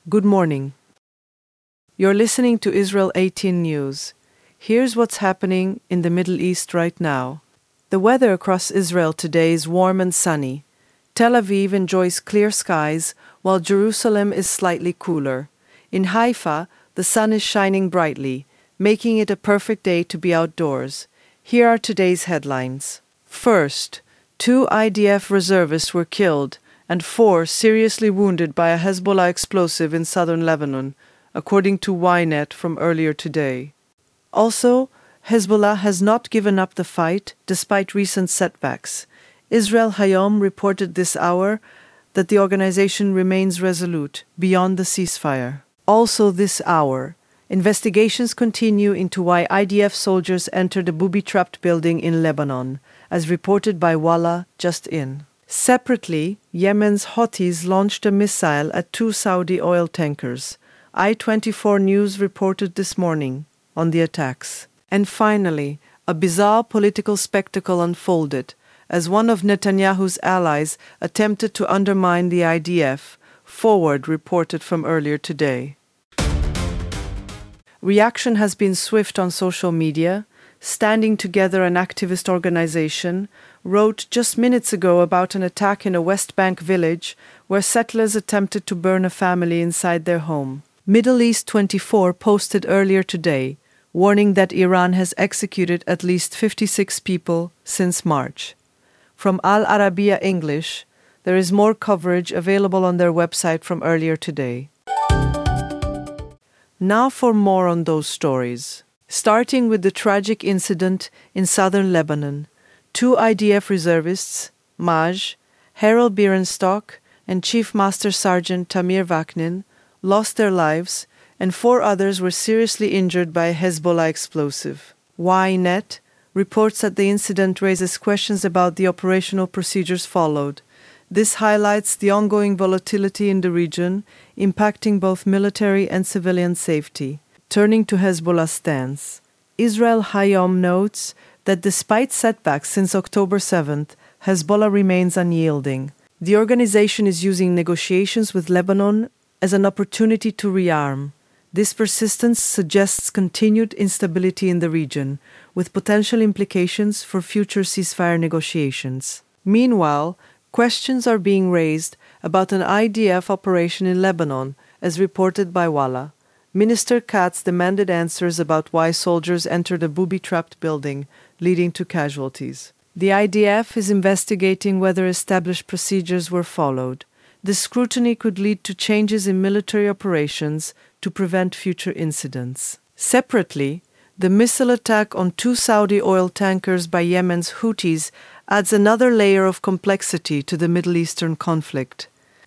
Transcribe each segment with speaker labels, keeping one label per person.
Speaker 1: Good morning. You're listening to Israel 18 News. Here's what's happening in the Middle East right now. The weather across Israel today is warm and sunny. Tel Aviv enjoys clear skies, while Jerusalem is slightly cooler. In Haifa, the sun is shining brightly, making it a perfect day to be outdoors. Here are today's headlines. First, 2 IDF reservists were killed and 4 seriously wounded by a Hezbollah explosive in southern Lebanon, according to Ynet from earlier today. Also, Hezbollah has not given up the fight despite recent setbacks. Israel Hayom reported this hour that the organization remains resolute beyond the ceasefire. Also this hour, investigations continue into why IDF soldiers entered a booby-trapped building in Lebanon, as reported by Walla just in. Separately, Yemen's Houthis launched a missile at 2 Saudi oil tankers. I-24 News reported this morning on the attacks. And finally, a bizarre political spectacle unfolded as one of Netanyahu's allies attempted to undermine the IDF, Forward reported from earlier today. Reaction has been swift on social media. Standing Together, an activist organization, wrote just minutes ago about an attack in a West Bank village where settlers attempted to burn a family inside their home. Middle East 24 posted earlier today, warning that Iran has executed at least 56 people since March. From Al Arabiya English, there is more coverage available on their website from earlier today. Now for more on those stories. Starting with the tragic incident in southern Lebanon, 2 IDF reservists, Maj, Harold Bierenstock, and Chief Master Sergeant Tamir Vaknin, lost their lives, and 4 others were seriously injured by a Hezbollah explosive. Ynet reports that the incident raises questions about the operational procedures followed. This highlights the ongoing volatility in the region, impacting both military and civilian safety. Turning to Hezbollah's stance, Israel Hayom notes that despite setbacks since October 7th, Hezbollah remains unyielding. The organization is using negotiations with Lebanon as an opportunity to rearm. This persistence suggests continued instability in the region, with potential implications for future ceasefire negotiations. Meanwhile, questions are being raised about an IDF operation in Lebanon, as reported by Walla. Minister Katz demanded answers about why soldiers entered a booby-trapped building, leading to casualties. The IDF is investigating whether established procedures were followed. This scrutiny could lead to changes in military operations to prevent future incidents. Separately, the missile attack on 2 Saudi oil tankers by Yemen's Houthis adds another layer of complexity to the Middle Eastern conflict.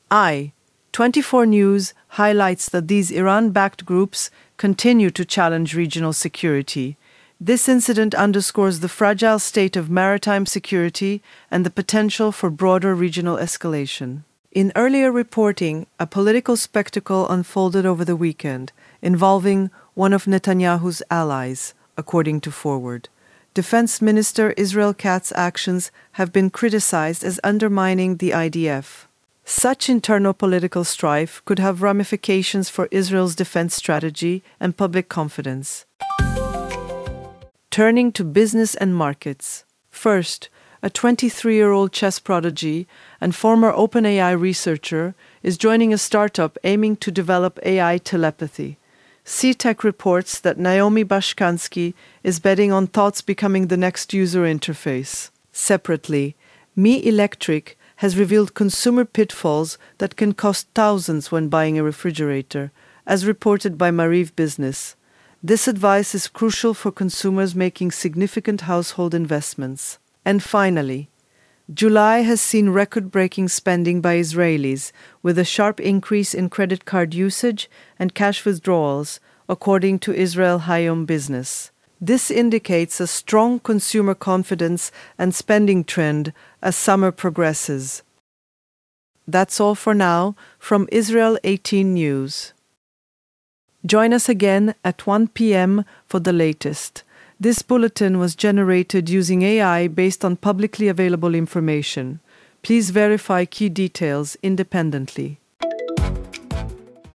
Speaker 1: I-24 News highlights that these Iran-backed groups continue to challenge regional security. This incident underscores the fragile state of maritime security and the potential for broader regional escalation. In earlier reporting, a political spectacle unfolded over the weekend, involving one of Netanyahu's allies, according to Forward. Defense Minister Israel Katz's actions have been criticized as undermining the IDF. Such internal political strife could have ramifications for Israel's defense strategy and public confidence. Turning to business and markets. First, a 23-year-old chess prodigy and former OpenAI researcher is joining a startup aiming to develop AI telepathy. CTech reports that Naomi Bashkansky is betting on Thoughts becoming the next user interface. Separately, Mi Electric has revealed consumer pitfalls that can cost thousands when buying a refrigerator, as reported by Mariv Business. This advice is crucial for consumers making significant household investments. And finally, July has seen record-breaking spending by Israelis, with a sharp increase in credit card usage and cash withdrawals, according to Israel Hayom Business. This indicates a strong consumer confidence and spending trend as summer progresses. That's all for now from Israel 18 News. Join us again at 1 p.m. for the latest. This bulletin was generated using AI based on publicly available information. Please verify key details independently.